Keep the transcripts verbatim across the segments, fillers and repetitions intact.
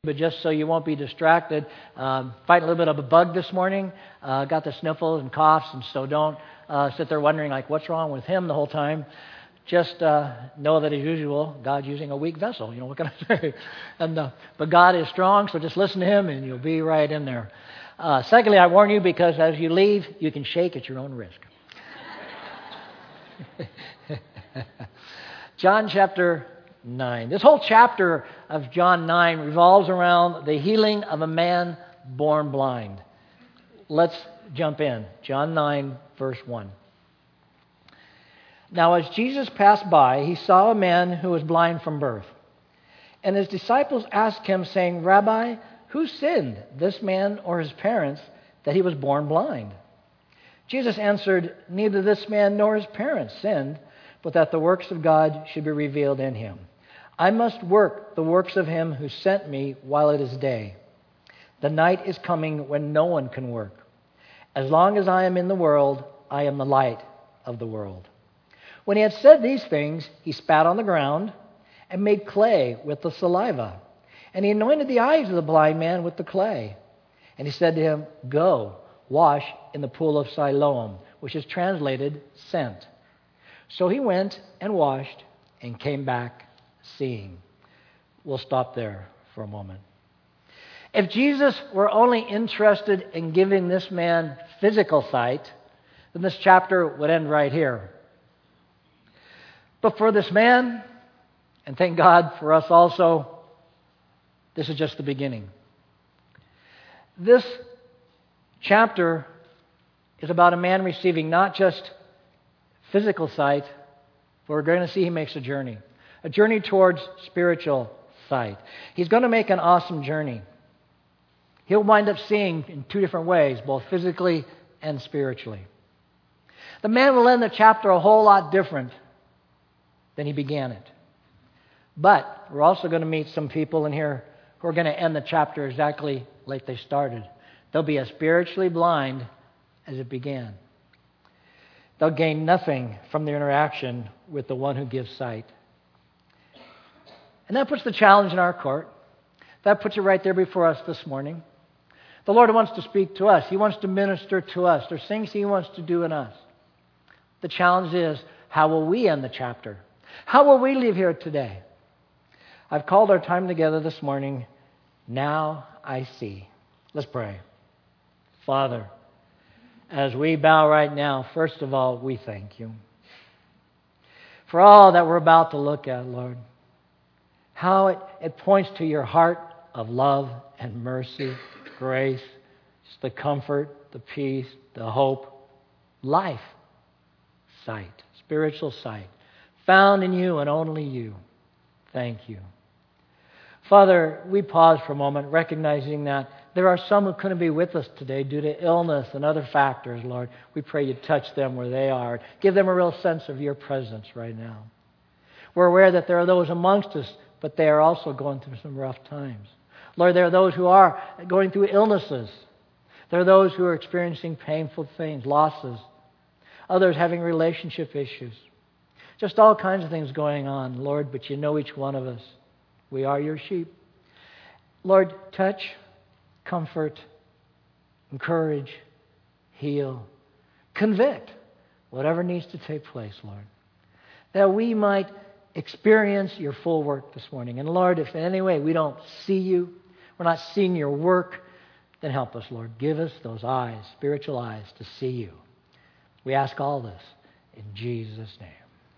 But just so you won't be distracted, um, fighting a little bit of a bug this morning. Uh, got the sniffles and coughs, and so don't uh, sit there wondering, like, what's wrong with him the whole time. Just uh, know that, as usual, God's using a weak vessel. You know, what can I say? and uh, But God is strong, so just listen to Him, and you'll be right in there. Uh, secondly, I warn you, because as you leave, you can shake at your own risk. John chapter nine. This whole chapter of John nine revolves around the healing of a man born blind. Let's jump in. John nine, verse one. Now, as Jesus passed by, he saw a man who was blind from birth. And his disciples asked him, saying, Rabbi, who sinned, this man or his parents, that he was born blind? Jesus answered, neither this man nor his parents sinned, but that the works of God should be revealed in him. I must work the works of him who sent me while it is day. The night is coming when no one can work. As long as I am in the world, I am the light of the world. When he had said these things, he spat on the ground and made clay with the saliva. And he anointed the eyes of the blind man with the clay. And he said to him, go, wash in the pool of Siloam, which is translated sent. So he went and washed and came back seeing. We'll stop there for a moment. If Jesus were only interested in giving this man physical sight, then this chapter would end right here. But for this man, and thank God for us also, this is just the beginning. This chapter is about a man receiving not just physical sight, but we're going to see he makes a journey. A journey towards spiritual sight. He's going to make an awesome journey. He'll wind up seeing in two different ways, both physically and spiritually. The man will end the chapter a whole lot different than he began it. But we're also going to meet some people in here who are going to end the chapter exactly like they started. They'll be as spiritually blind as it began. They'll gain nothing from their interaction with the one who gives sight. And that puts the challenge in our court. That puts it right there before us this morning. The Lord wants to speak to us. He wants to minister to us. There's things He wants to do in us. The challenge is, how will we end the chapter? How will we leave here today? I've called our time together this morning, Now I See. Let's pray. Father, as we bow right now, first of all, we thank You for all that we're about to look at, Lord. How it, it points to Your heart of love and mercy, grace, the comfort, the peace, the hope, life, sight, spiritual sight, found in You and only You. Thank You. Father, we pause for a moment, recognizing that there are some who couldn't be with us today due to illness and other factors, Lord. We pray You touch them where they are. Give them a real sense of Your presence right now. We're aware that there are those amongst us, but they are also going through some rough times. Lord, there are those who are going through illnesses. There are those who are experiencing painful things, losses. Others having relationship issues. Just all kinds of things going on, Lord, but You know each one of us. We are Your sheep. Lord, touch, comfort, encourage, heal, convict, whatever needs to take place, Lord, that we might experience Your full work this morning. And Lord, if in any way we don't see You, we're not seeing Your work, then help us, Lord. Give us those eyes, spiritual eyes, to see You. We ask all this in Jesus' name.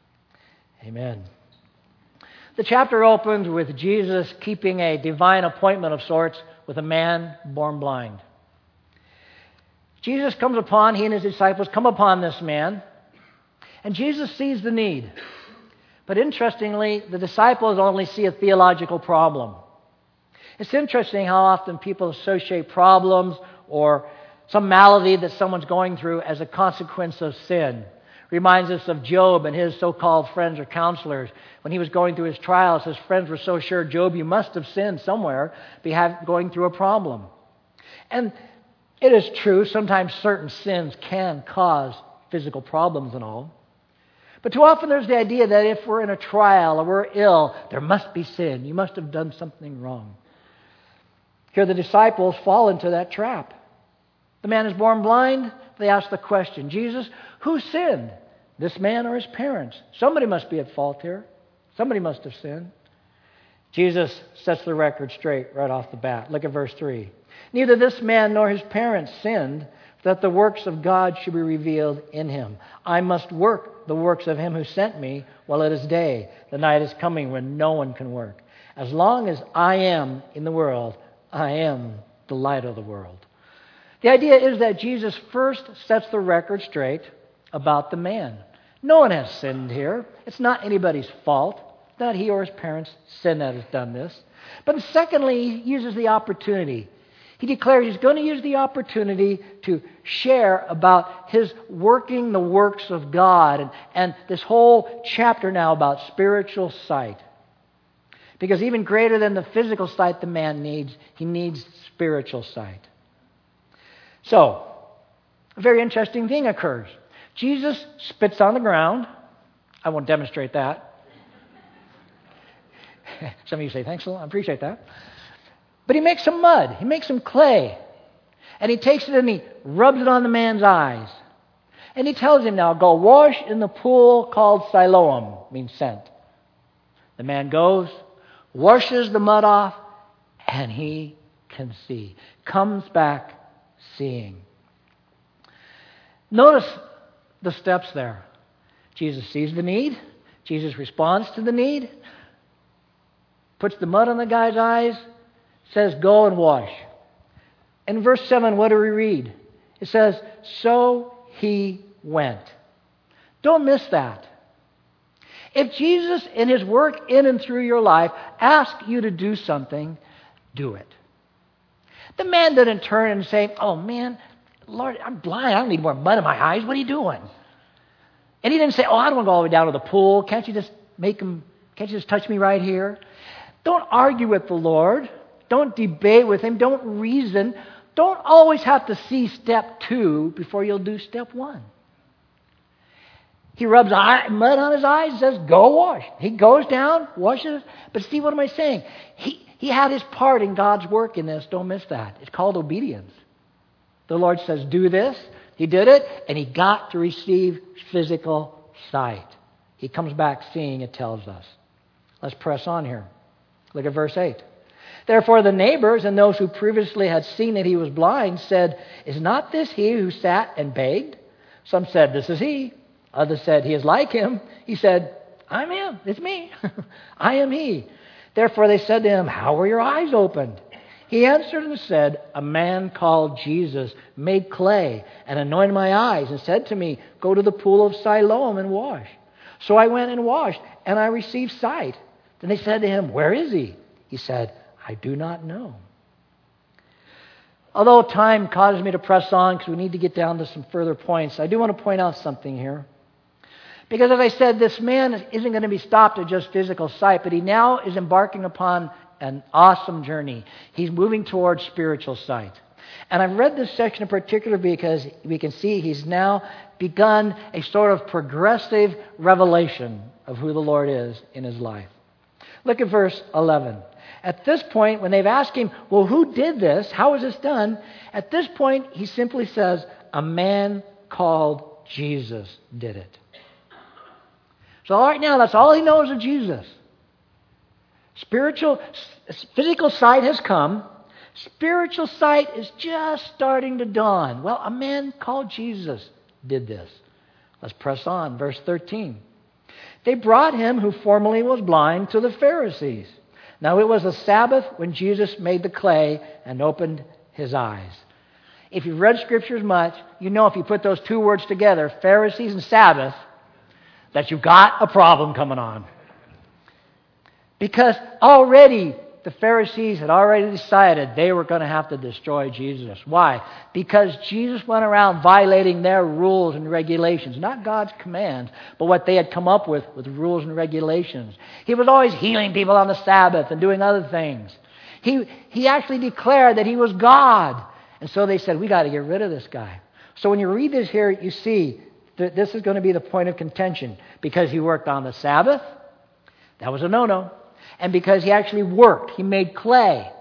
Amen. The chapter opens with Jesus keeping a divine appointment of sorts with a man born blind. Jesus comes upon, he and his disciples come upon this man, and Jesus sees the need. But interestingly, the disciples only see a theological problem. It's interesting how often people associate problems or some malady that someone's going through as a consequence of sin. Reminds us of Job and his so-called friends or counselors. When he was going through his trials, his friends were so sure, Job, you must have sinned somewhere, be have, going through a problem. And it is true, sometimes certain sins can cause physical problems and all. But too often there's the idea that if we're in a trial or we're ill, there must be sin. You must have done something wrong. Here the disciples fall into that trap. The man is born blind. They ask the question, Jesus, who sinned, this man or his parents? Somebody must be at fault here. Somebody must have sinned. Jesus sets the record straight right off the bat. Look at verse three. Neither this man nor his parents sinned, that the works of God should be revealed in him. I must work the works of him who sent me while it is day. The night is coming when no one can work. As long as I am in the world, I am the light of the world. The idea is that Jesus first sets the record straight about the man. No one has sinned here. It's not anybody's fault. Not he or his parents' sin that has done this. But secondly, he uses the opportunity. He declares he's going to use the opportunity to share about his working the works of God. And, and this whole chapter now about spiritual sight. Because even greater than the physical sight the man needs, he needs spiritual sight. So, a very interesting thing occurs. Jesus spits on the ground. I won't demonstrate that. Some of you say, thanks a lot, I appreciate that. But he makes some mud. He makes some clay. And he takes it and he rubs it on the man's eyes. And he tells him now, go wash in the pool called Siloam, means sent. The man goes, washes the mud off, and he can see. Comes back seeing. Notice the steps there. Jesus sees the need. Jesus responds to the need. Puts the mud on the guy's eyes. Says, go and wash. In verse seven, what do we read? It says, so he went. Don't miss that. If Jesus in his work in and through your life asks you to do something, do it. The man didn't turn and say, oh man, Lord, I'm blind. I don't need more mud in my eyes. What are you doing? And he didn't say, oh, I don't want to go all the way down to the pool. Can't you just make him, can't you just touch me right here? Don't argue with the Lord. Don't debate with him. Don't reason. Don't always have to see step two before you'll do step one. He rubs mud on his eyes and says, go wash. He goes down, washes. But see, what am I saying? He, he had his part in God's work in this. Don't miss that. It's called obedience. The Lord says, do this. He did it, and he got to receive physical sight. He comes back seeing, it tells us. Let's press on here. Look at verse eight. Therefore the neighbors and those who previously had seen that he was blind said, is not this he who sat and begged? Some said, this is he. Others said, he is like him. He said, I'm him. It's me. I am he. Therefore they said to him, how were your eyes opened? He answered and said, a man called Jesus made clay and anointed my eyes and said to me, go to the pool of Siloam and wash. So I went and washed, and I received sight. Then they said to him, where is he? He said, I do not know. Although time causes me to press on because we need to get down to some further points, I do want to point out something here. Because as I said, this man isn't going to be stopped at just physical sight, but he now is embarking upon an awesome journey. He's moving towards spiritual sight. And I've read this section in particular because we can see he's now begun a sort of progressive revelation of who the Lord is in his life. Look at verse eleven. At this point, when they've asked him, well, who did this? How was this done? At this point, he simply says, a man called Jesus did it. So right now, that's all he knows of Jesus. Spiritual, physical sight has come. Spiritual sight is just starting to dawn. Well, a man called Jesus did this. Let's press on. Verse thirteen. They brought him who formerly was blind to the Pharisees. Now it was a Sabbath when Jesus made the clay and opened his eyes. If you've read Scriptures much, you know if you put those two words together, Pharisees and Sabbath, that you've got a problem coming on. Because already the Pharisees had already decided they were going to have to destroy Jesus. Why? Because Jesus went around violating their rules and regulations. Not God's commands, but what they had come up with with rules and regulations. He was always healing people on the Sabbath and doing other things. He, he actually declared that he was God. And so they said, we got to get rid of this guy. So when you read this here, you see that this is going to be the point of contention. Because he worked on the Sabbath, that was a no-no. And because he actually worked, he made clay.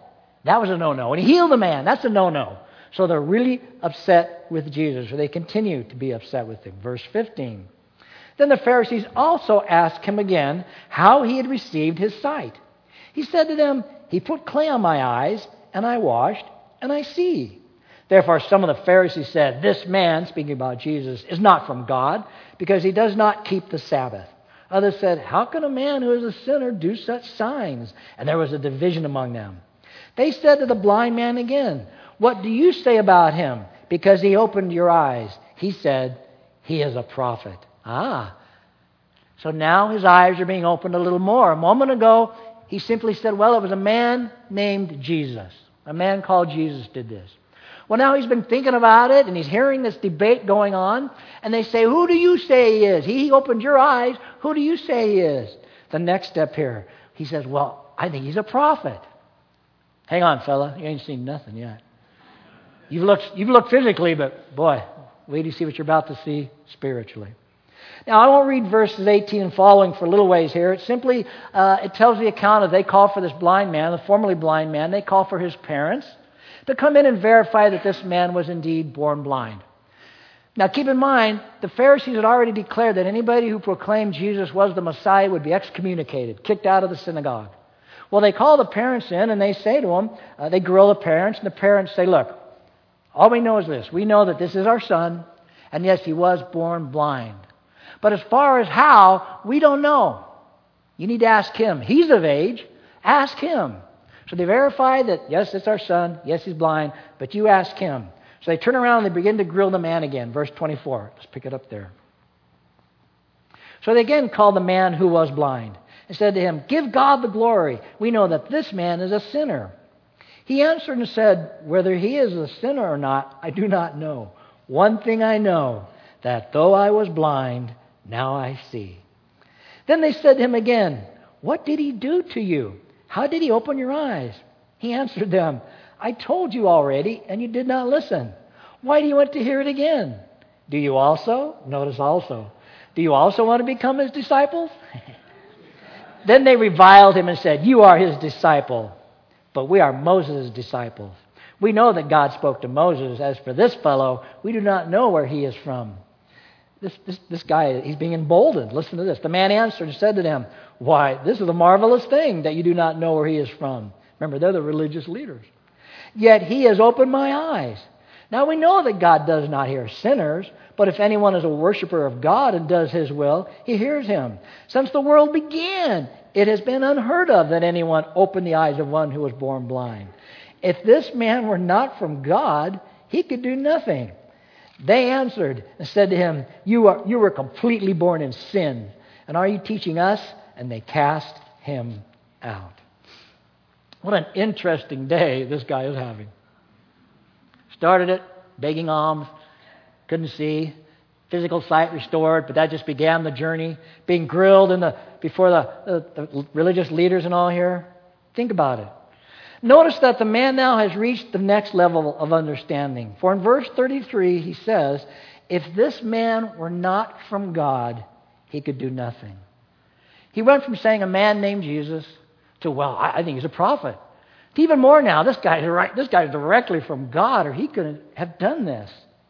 That was a no-no. And he healed the man. That's a no-no. So they're really upset with Jesus, or they continue to be upset with him. Verse fifteen. Then the Pharisees also asked him again how he had received his sight. He said to them, he put clay on my eyes, and I washed, and I see. Therefore some of the Pharisees said, this man, speaking about Jesus, is not from God, because he does not keep the Sabbath. Others said, how can a man who is a sinner do such signs? And there was a division among them. They said to the blind man again, what do you say about him? Because he opened your eyes. He said, he is a prophet. Ah. So now his eyes are being opened a little more. A moment ago, he simply said, well, it was a man named Jesus. A man called Jesus did this. Well, now he's been thinking about it, and he's hearing this debate going on. And they say, who do you say he is? He opened your eyes. Who do you say he is? The next step here, he says, well, I think he's a prophet. Hang on, fella. You ain't seen nothing yet. You've looked, you've looked physically, but boy, wait till you see what you're about to see spiritually. Now, I won't read verses eighteen and following for a little ways here. It simply, uh, it tells the account of they call for this blind man, the formerly blind man. They call for his parents to come in and verify that this man was indeed born blind. Now, keep in mind, the Pharisees had already declared that anybody who proclaimed Jesus was the Messiah would be excommunicated, kicked out of the synagogue. Well, they call the parents in and they say to them, uh, they grill the parents, and the parents say, look, all we know is this. We know that this is our son, and yes, he was born blind. But as far as how, we don't know. You need to ask him. He's of age. Ask him. So they verify that, yes, it's our son. Yes, he's blind. But you ask him. So they turn around and they begin to grill the man again. Verse twenty-four. Let's pick it up there. So they again called the man who was blind and said to him, give God the glory. We know that this man is a sinner. He answered and said, whether he is a sinner or not, I do not know. One thing I know, that though I was blind, now I see. Then they said to him again, what did he do to you? How did he open your eyes? He answered them, I told you already, and you did not listen. Why do you want to hear it again? Do you also? Notice also. Do you also want to become his disciples? Then they reviled him and said, you are his disciple, but we are Moses' disciples. We know that God spoke to Moses. As for this fellow, we do not know where he is from. This, this, this guy, he's being emboldened. Listen to this. The man answered and said to them, why, this is a marvelous thing that you do not know where he is from. Remember, they're the religious leaders. Yet he has opened my eyes. Now we know that God does not hear sinners, but if anyone is a worshiper of God and does his will, he hears him. Since the world began, it has been unheard of that anyone opened the eyes of one who was born blind. If this man were not from God, he could do nothing. They answered and said to him, you are you were completely born in sin, and are you teaching us? And they cast him out. What an interesting day this guy is having. Started it, begging alms, couldn't see, physical sight restored, but that just began the journey. Being grilled in the before the, the, the religious leaders and all here. Think about it. Notice that the man now has reached the next level of understanding. For in verse thirty-three, he says, if this man were not from God, he could do nothing. He went from saying a man named Jesus to, well, I think he's a prophet. To even more now, this guy, this guy is directly from God, or he couldn't have done this.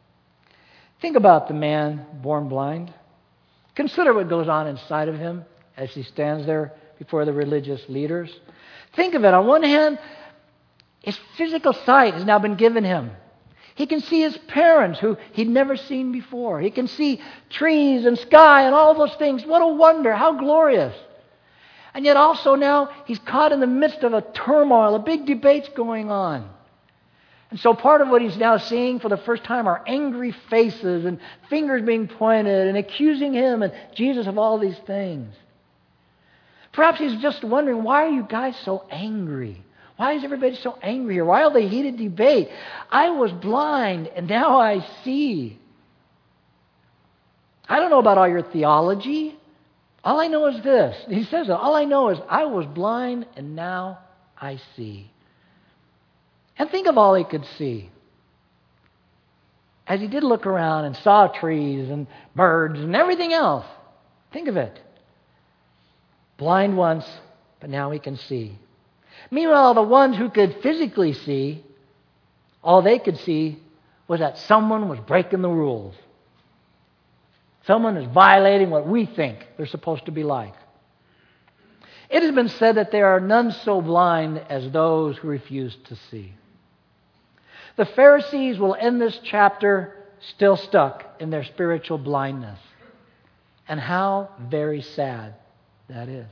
Think about the man born blind. Consider what goes on inside of him as he stands there before the religious leaders. Think of it. On one hand, his physical sight has now been given him. He can see his parents who he'd never seen before. He can see trees and sky and all those things. What a wonder. How glorious. And yet also now he's caught in the midst of a turmoil, a big debate's going on. And so part of what he's now seeing for the first time are angry faces and fingers being pointed and accusing him and Jesus of all these things. Perhaps he's just wondering, why are you guys so angry? Why is everybody so angry here? Why all the heated debate? I was blind and now I see. I don't know about all your theology. All I know is this. He says, all I know is I was blind and now I see. And think of all he could see. As he did look around and saw trees and birds and everything else. Think of it. Blind once, but now he can see. Meanwhile, the ones who could physically see, all they could see was that someone was breaking the rules. Someone is violating what we think they're supposed to be like. It has been said that there are none so blind as those who refuse to see. The Pharisees will end this chapter still stuck in their spiritual blindness. And how very sad that is.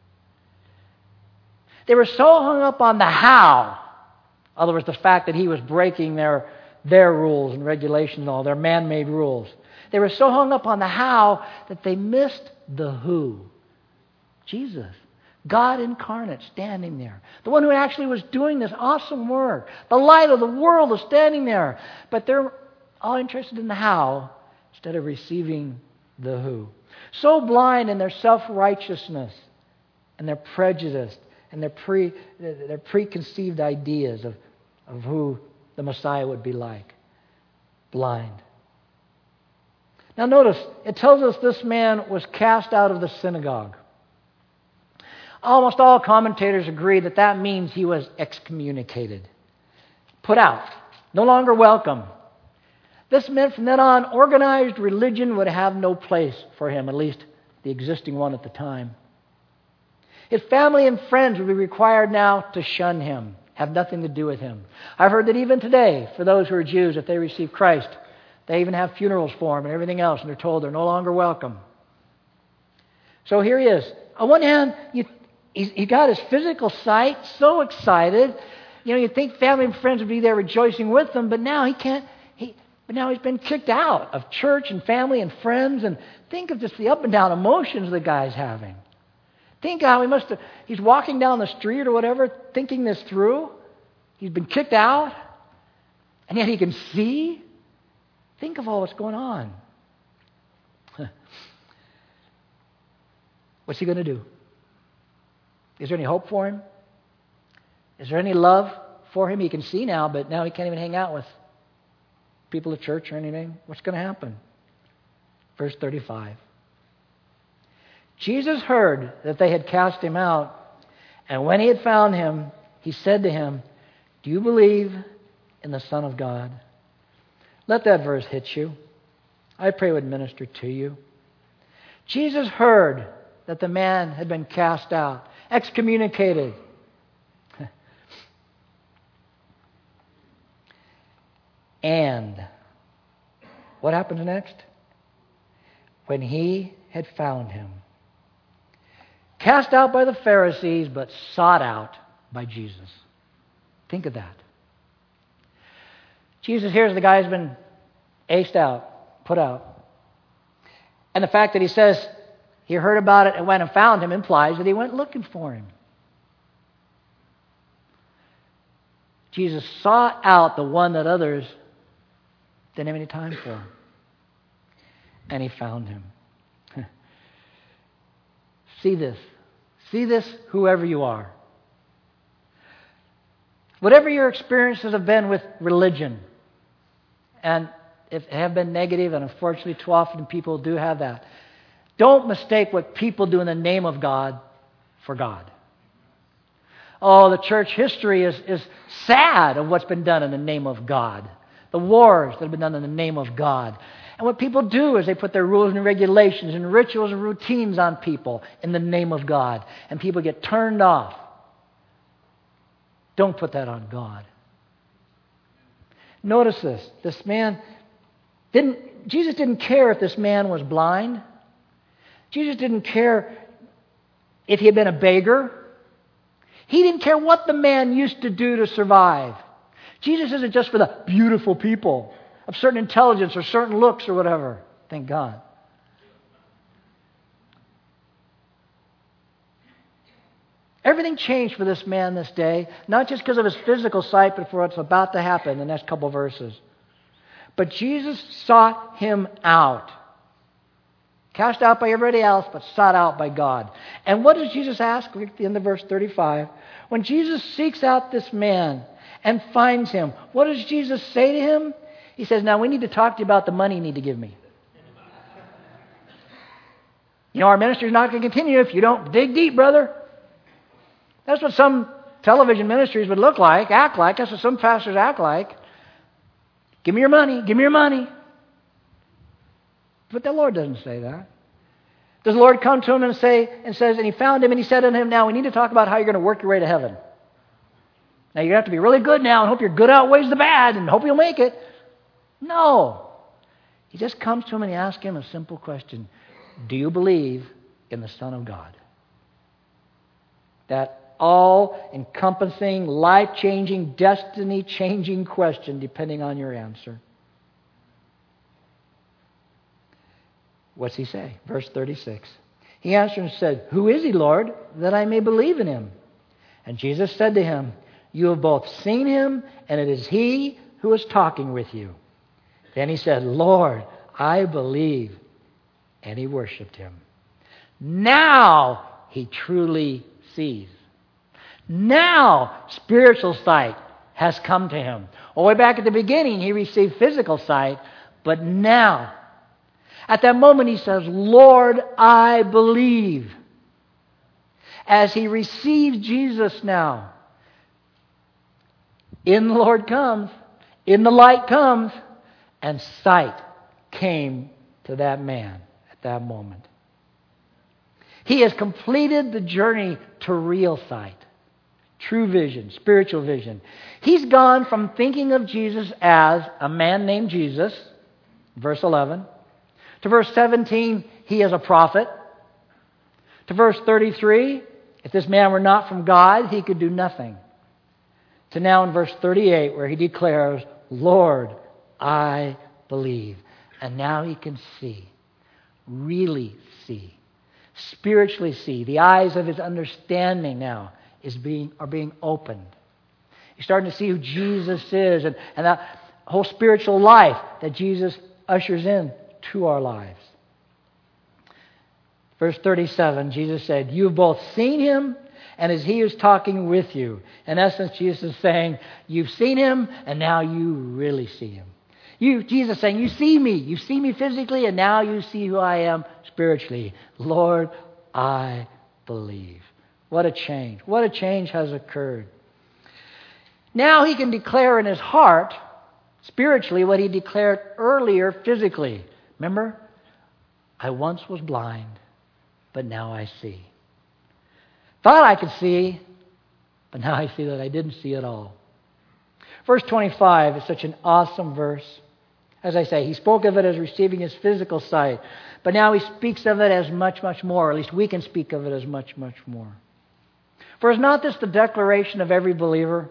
They were so hung up on the how. In other words, the fact that he was breaking their, their rules and regulations and all, their man-made rules. They were so hung up on the how that they missed the who. Jesus. God incarnate standing there. The one who actually was doing this awesome work. The light of the world is standing there. But they're all interested in the how instead of receiving the who. So blind in their self-righteousness and their prejudice and their pre their preconceived ideas of, of who the Messiah would be like. Blind. Now notice, it tells us this man was cast out of the synagogue. Almost all commentators agree that that means he was excommunicated. Put out. No longer welcome. This meant from then on, organized religion would have no place for him, at least the existing one at the time. His family and friends would be required now to shun him, have nothing to do with him. I've heard that even today, for those who are Jews, if they receive Christ, they even have funerals for him and everything else, and they're told they're no longer welcome. So here he is. On one hand, you, he, he got his physical sight, so excited. You know, you'd think family and friends would be there rejoicing with him, but now he can't. He, but now he's been kicked out of church and family and friends. And think of just the up and down emotions the guy's having. Think how he must have. He's walking down the street or whatever, thinking this through. He's been kicked out, and yet he can see. Think of all what's going on. What's he going to do? Is there any hope for him? Is there any love for him? He can see now, but now he can't even hang out with people at church or anything. What's going to happen? Verse thirty-five. Jesus heard that they had cast him out, and when he had found him, he said to him, "Do you believe in the Son of God?" Let that verse hit you. I pray it would minister to you. Jesus heard that the man had been cast out, excommunicated. And what happens next? When he had found him, cast out by the Pharisees, but sought out by Jesus. Think of that. Jesus hears the guy's been aced out, put out. And the fact that he says he heard about it and went and found him implies that he went looking for him. Jesus sought out the one that others didn't have any time for. And he found him. See this. See this, whoever you are. Whatever your experiences have been with religion, and if they have been negative, and unfortunately too often people do have that, don't mistake what people do in the name of God for God. Oh, the church history is, is sad of what's been done in the name of God. The wars that have been done in the name of God. And what people do is they put their rules and regulations and rituals and routines on people in the name of God. And people get turned off. Don't put that on God. Notice this. This man didn't, Jesus didn't care if this man was blind. Jesus didn't care if he had been a beggar. He didn't care what the man used to do to survive. Jesus isn't just for the beautiful people of certain intelligence or certain looks or whatever. Thank God. Everything changed for this man this day, not just because of his physical sight, but for what's about to happen in the next couple of verses. But Jesus sought him out. Cast out by everybody else, but sought out by God. And what does Jesus ask? Look at the end of verse thirty-five. When Jesus seeks out this man and finds him, what does Jesus say to him? He says, now we need to talk to you about the money you need to give me. You know, our ministry is not going to continue if you don't dig deep, brother. That's what some television ministries would look like, act like. That's what some pastors act like. Give me your money. Give me your money. But the Lord doesn't say that. Does the Lord come to him and say, and says, and he found him and he said to him, now we need to talk about how you're going to work your way to heaven. Now you're going to have to be really good now and hope your good outweighs the bad and hope you'll make it. No. He just comes to him and he asks him a simple question. Do you believe in the Son of God? That all-encompassing, life-changing, destiny-changing question depending on your answer. What's he say? Verse thirty-six. He answered and said, who is he, Lord, that I may believe in him? And Jesus said to him, you have both seen him, and it is he who is talking with you. Then he said, Lord, I believe. And he worshipped him. Now he truly sees. Now spiritual sight has come to him. Well, way back at the beginning, he received physical sight, but now, at that moment, he says, Lord, I believe. As he receives Jesus now, in the Lord comes, in the light comes, and sight came to that man at that moment. He has completed the journey to real sight, true vision, spiritual vision. He's gone from thinking of Jesus as a man named Jesus, verse eleven, to verse seventeen, he is a prophet. To verse thirty-three, if this man were not from God, he could do nothing. To now in verse thirty-eight, where he declares, Lord, I believe. And now he can see, really see, spiritually see. The eyes of his understanding now is being are being opened. He's starting to see who Jesus is and, and that whole spiritual life that Jesus ushers in to our lives. Verse thirty-seven, Jesus said, you've both seen him, and as he is talking with you. In essence, Jesus is saying, you've seen him, and now you really see him. You, Jesus is saying, you see me. You see me physically, and now you see who I am spiritually. Lord, I believe. What a change. What a change has occurred. Now he can declare in his heart, spiritually, what he declared earlier physically. Remember? I once was blind, but now I see. Thought I could see, but now I see that I didn't see at all. Verse twenty-five is such an awesome verse. As I say, he spoke of it as receiving his physical sight, but now he speaks of it as much, much more. Or at least we can speak of it as much, much more. For is not this the declaration of every believer?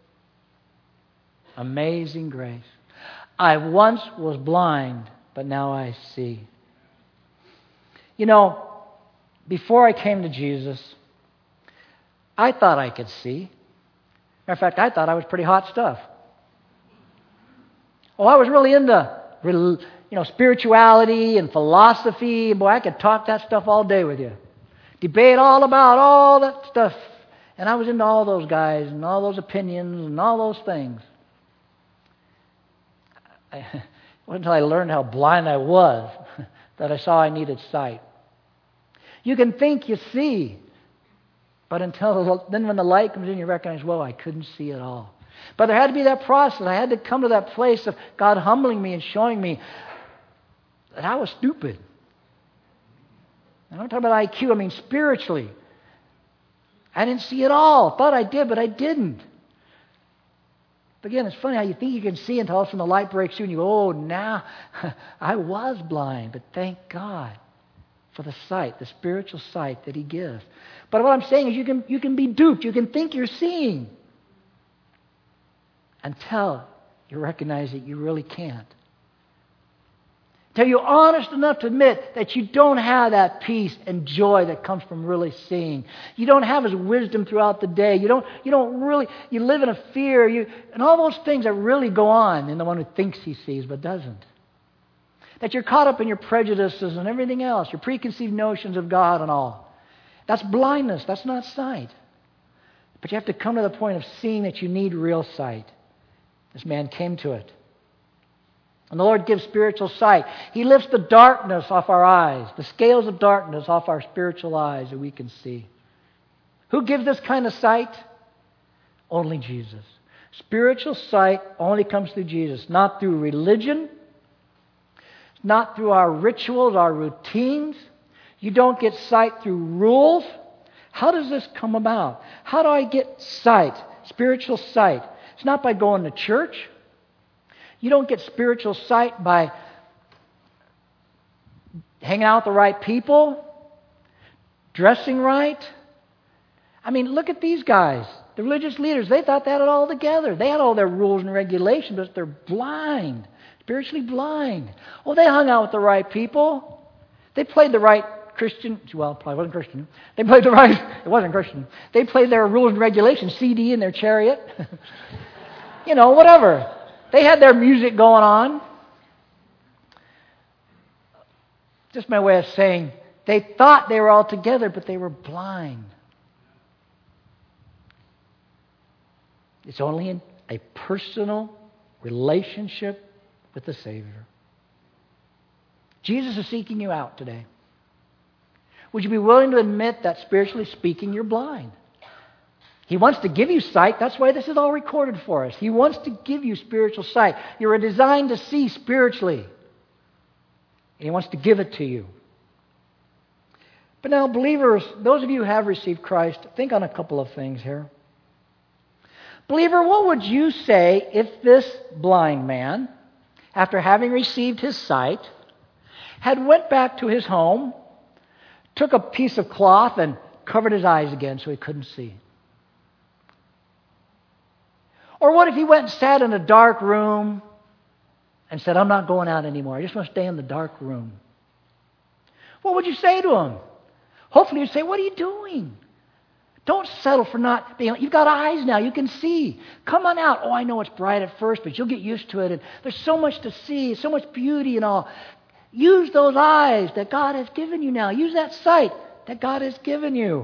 Amazing grace. I once was blind, but now I see. You know, before I came to Jesus, I thought I could see. Matter of fact, I thought I was pretty hot stuff. Oh, I was really into, you know, spirituality and philosophy. Boy, I could talk that stuff all day with you. Debate all about all that stuff. And I was into all those guys and all those opinions and all those things. I, it wasn't until I learned how blind I was that I saw I needed sight. You can think you see, but until then when the light comes in, you recognize, whoa, I couldn't see at all. But there had to be that process. I had to come to that place of God humbling me and showing me that I was stupid. I'm not talking about I Q, I mean spiritually. I didn't see it all. Thought I did, but I didn't. But again, it's funny how you think you can see until all of a sudden the light breaks through and you go, oh, now I was blind, but thank God for the sight, the spiritual sight that He gives. But what I'm saying is you can, you can be duped. You can think you're seeing until you recognize that you really can't. Until you're honest enough to admit that you don't have that peace and joy that comes from really seeing. You don't have His wisdom throughout the day. You don't, you don't really, you live in a fear, you, and all those things that really go on in the one who thinks he sees but doesn't. That you're caught up in your prejudices and everything else, your preconceived notions of God and all. That's blindness. That's not sight. But you have to come to the point of seeing that you need real sight. This man came to it. And the Lord gives spiritual sight. He lifts the darkness off our eyes, the scales of darkness off our spiritual eyes that we can see. Who gives this kind of sight? Only Jesus. Spiritual sight only comes through Jesus, not through religion, not through our rituals, our routines. You don't get sight through rules. How does this come about? How do I get sight, spiritual sight? It's not by going to church. You don't get spiritual sight by hanging out with the right people, dressing right. I mean, look at these guys. The religious leaders, they thought they had it all together. They had all their rules and regulations, but they're blind, spiritually blind. Oh, they hung out with the right people. They played the right Christian, well, probably wasn't Christian. They played the right, it wasn't Christian. They played their rules and regulations, C D in their chariot. You know, whatever. They had their music going on. Just my way of saying, they thought they were all together, but they were blind. It's only in a personal relationship with the Savior. Jesus is seeking you out today. Would you be willing to admit that spiritually speaking, you're blind? He wants to give you sight. That's why this is all recorded for us. He wants to give you spiritual sight. You're designed to see spiritually. And He wants to give it to you. But now, believers, those of you who have received Christ, think on a couple of things here. Believer, what would you say if this blind man, after having received his sight, had went back to his home, took a piece of cloth and covered his eyes again so he couldn't see? Or what if he went and sat in a dark room and said, I'm not going out anymore. I just want to stay in the dark room. What would you say to him? Hopefully you'd say, what are you doing? Don't settle for not being... You've got eyes now. You can see. Come on out. Oh, I know it's bright at first, but you'll get used to it. And there's so much to see, so much beauty and all. Use those eyes that God has given you now. Use that sight that God has given you.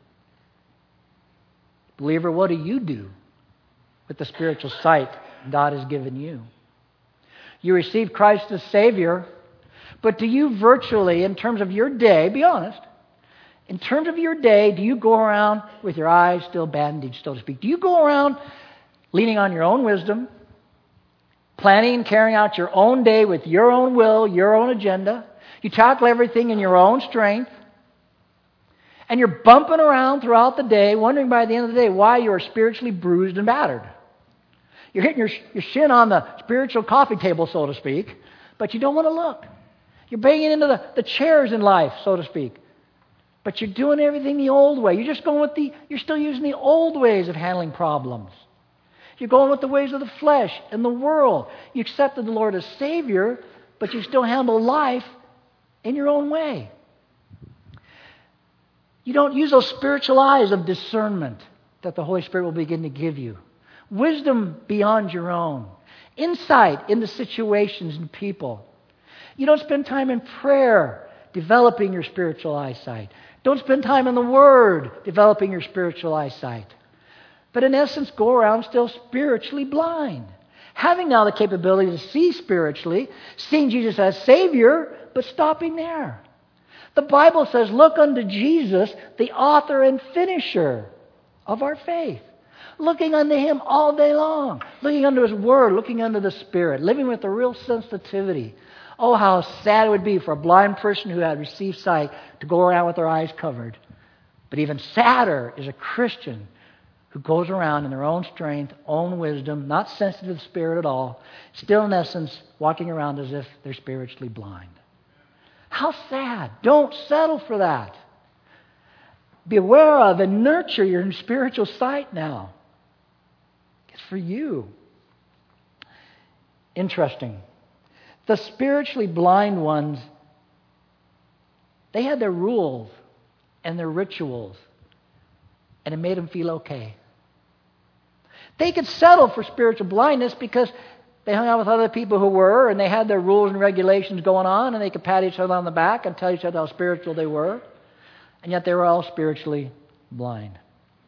Believer, what do you do with the spiritual sight God has given you? You received Christ as Savior, but do you virtually, in terms of your day, be honest, in terms of your day, do you go around with your eyes still bandaged, so to speak? Do you go around leaning on your own wisdom, planning and carrying out your own day with your own will, your own agenda? You tackle everything in your own strength, and you're bumping around throughout the day, wondering by the end of the day why you are spiritually bruised and battered. You're hitting your, your shin on the spiritual coffee table, so to speak, but you don't want to look. You're banging into the, the chairs in life, so to speak. But you're doing everything the old way. You're just going with the, you're still using the old ways of handling problems. You're going with the ways of the flesh and the world. You accepted the Lord as Savior, but you still handle life in your own way. You don't use those spiritual eyes of discernment that the Holy Spirit will begin to give you. Wisdom beyond your own. Insight into situations and people. You don't spend time in prayer developing your spiritual eyesight. Don't spend time in the Word developing your spiritual eyesight. But in essence, go around still spiritually blind. Having now the capability to see spiritually, seeing Jesus as Savior, but stopping there. The Bible says, look unto Jesus, the author and finisher of our faith. Looking unto Him all day long. Looking unto His Word, looking unto the Spirit. Living with a real sensitivity. Oh, how sad it would be for a blind person who had received sight to go around with their eyes covered. But even sadder is a Christian who goes around in their own strength, own wisdom, not sensitive to the Spirit at all, still in essence walking around as if they're spiritually blind. How sad. Don't settle for that. Be aware of and nurture your spiritual sight now. It's for you. Interesting. The spiritually blind ones, they had their rules and their rituals, and it made them feel okay. They could settle for spiritual blindness because they hung out with other people who were, and they had their rules and regulations going on, and they could pat each other on the back and tell each other how spiritual they were, and yet they were all spiritually blind.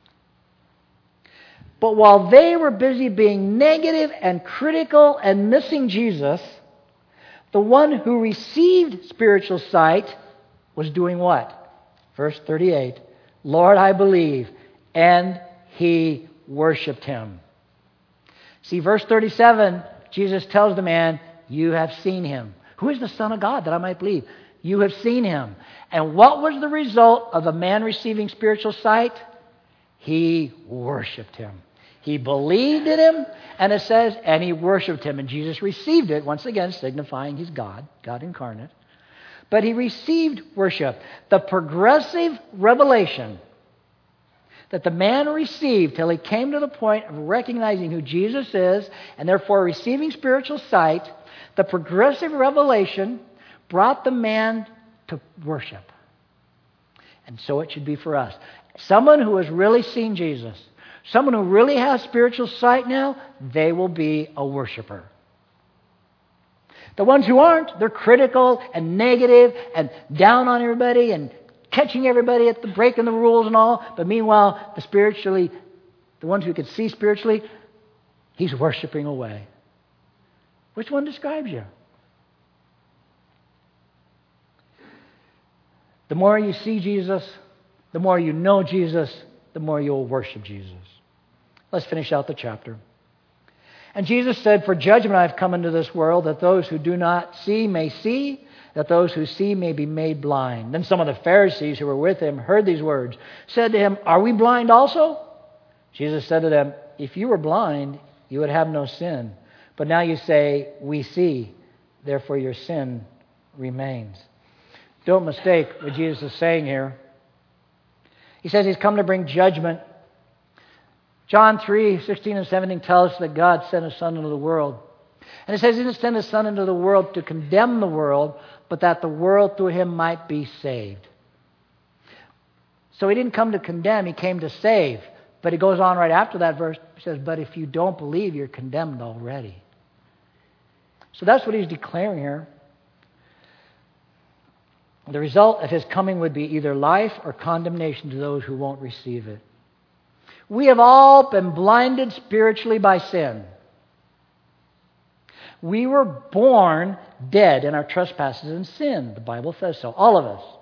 But while they were busy being negative and critical and missing Jesus, the one who received spiritual sight was doing what? Verse thirty-eight, Lord, I believe. And he worshipped him. See, verse thirty-seven, Jesus tells the man, you have seen him. Who is the Son of God that I might believe? You have seen him. And what was the result of the man receiving spiritual sight? He worshipped him. He believed in him, and it says, and he worshipped him. And Jesus received it, once again signifying he's God, God incarnate. But he received worship. The progressive revelation that the man received till he came to the point of recognizing who Jesus is, and therefore receiving spiritual sight, the progressive revelation brought the man to worship. And so it should be for us. Someone who has really seen Jesus, someone who really has spiritual sight now, they will be a worshiper. The ones who aren't, they're critical and negative and down on everybody and catching everybody at the breaking the rules and all. But meanwhile, the spiritually, the ones who can see spiritually, he's worshiping away. Which one describes you? The more you see Jesus, the more you know Jesus, the more you'll worship Jesus. Let's finish out the chapter. And Jesus said, for judgment I have come into this world, that those who do not see may see, that those who see may be made blind. Then some of the Pharisees who were with him heard these words, said to him, are we blind also? Jesus said to them, if you were blind, you would have no sin. But now you say, we see, therefore your sin remains. Don't mistake what Jesus is saying here. He says he's come to bring judgment. John three, sixteen and seventeen tells us that God sent His Son into the world. And it says He didn't send His Son into the world to condemn the world, but that the world through Him might be saved. So He didn't come to condemn, He came to save. But He goes on right after that verse. He says, but if you don't believe, you're condemned already. So that's what He's declaring here. The result of His coming would be either life or condemnation to those who won't receive it. We have all been blinded spiritually by sin. We were born dead in our trespasses and sin. The Bible says so. All of us.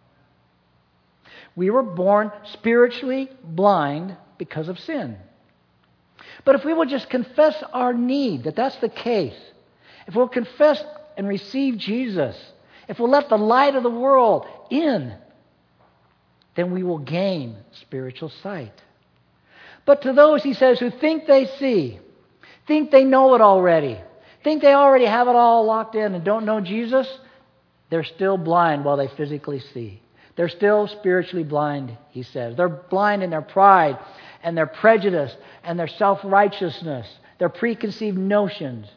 We were born spiritually blind because of sin. But if we will just confess our need, that that's the case, if we'll confess and receive Jesus, if we'll let the light of the world in, then we will gain spiritual sight. But to those, he says, who think they see, think they know it already, think they already have it all locked in and don't know Jesus, they're still blind while they physically see. They're still spiritually blind, he says. They're blind in their pride and their prejudice and their self-righteousness, their preconceived notions.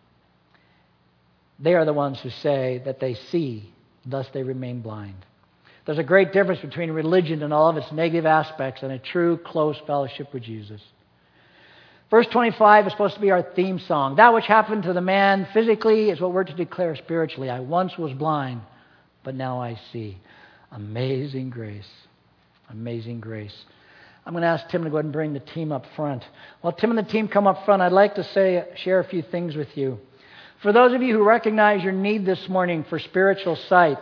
They are the ones who say that they see, thus they remain blind. There's a great difference between religion and all of its negative aspects and a true close fellowship with Jesus. Verse twenty-five is supposed to be our theme song. That which happened to the man physically is what we're to declare spiritually. I once was blind, but now I see. Amazing grace. Amazing grace. I'm going to ask Tim to go ahead and bring the team up front. While Tim and the team come up front, I'd like to say, share a few things with you. For those of you who recognize your need this morning for spiritual sight,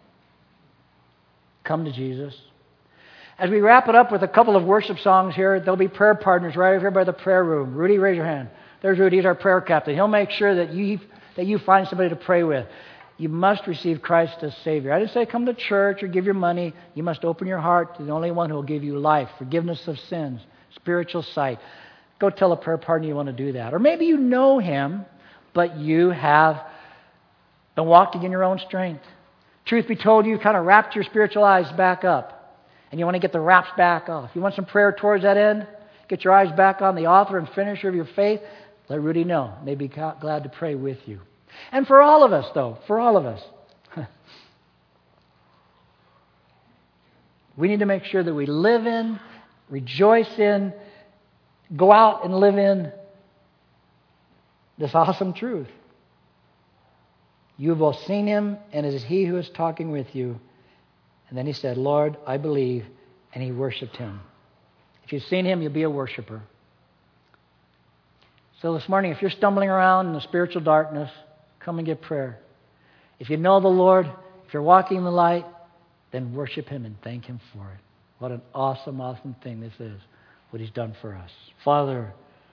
come to Jesus. As we wrap it up with a couple of worship songs here, there'll be prayer partners right over here by the prayer room. Rudy, raise your hand. There's Rudy. He's our prayer captain. He'll make sure that you, that you find somebody to pray with. You must receive Christ as Savior. I didn't say come to church or give your money. You must open your heart to the only one who will give you life, forgiveness of sins, spiritual sight. Go tell a prayer partner you want to do that. Or maybe you know Him, but you have been walking in your own strength. Truth be told, you've kind of wrapped your spiritual eyes back up, and you want to get the wraps back off. You want some prayer towards that end? Get your eyes back on the author and finisher of your faith? Let Rudy know. They'd be glad to pray with you. And for all of us, though, for all of us, we need to make sure that we live in, rejoice in, go out and live in this awesome truth. You have both seen Him, and it is He who is talking with you. And then he said, Lord, I believe, and he worshipped Him. If you've seen Him, you'll be a worshiper. So this morning, if you're stumbling around in the spiritual darkness, come and get prayer. If you know the Lord, if you're walking in the light, then worship Him and thank Him for it. What an awesome, awesome thing this is. what He's done for us. Father,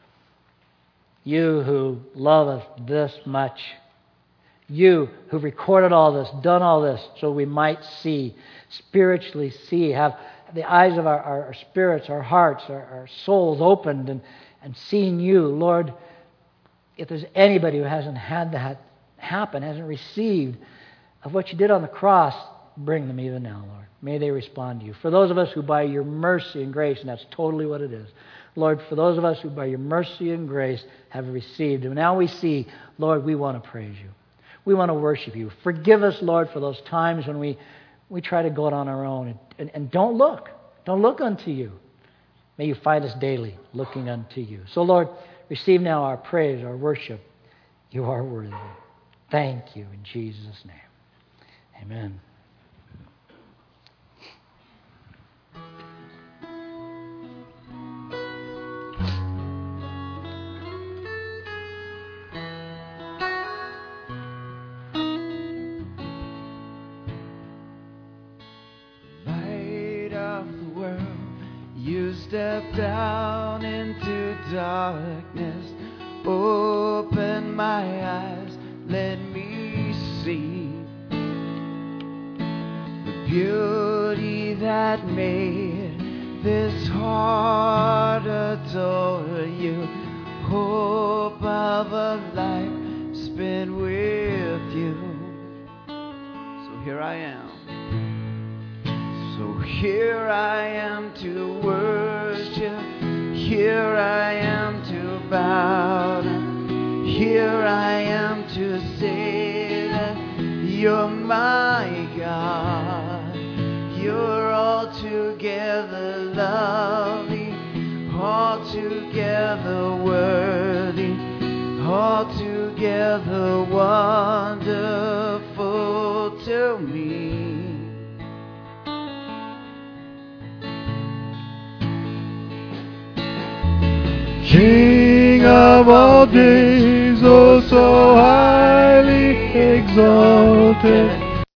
You who love us this much, You who recorded all this, done all this, so we might see, spiritually see, have the eyes of our, our, our spirits, our hearts, our, our souls opened and, and seeing You. Lord, if there's anybody who hasn't had that happen, hasn't received of what You did on the cross, bring them even now, Lord. May they respond to You. For those of us who by Your mercy and grace, and that's totally what it is, Lord, for those of us who by Your mercy and grace have received, and now we see, Lord, we want to praise You. We want to worship You. Forgive us, Lord, for those times when we, we try to go it on our own. And, and, and don't look. Don't look unto You. May You find us daily looking unto You. So, Lord, receive now our praise, our worship. You are worthy. Thank You in Jesus' name. Amen. You stepped down into darkness, open my eyes, let me see the beauty that made this heart adore You, hope of a life spent with You. So here I am. So here I am to worship, here I am to bow down, here I am to say that You're my God. You're altogether lovely, altogether worthy, altogether wonderful to me. King of all days, oh so highly exalted,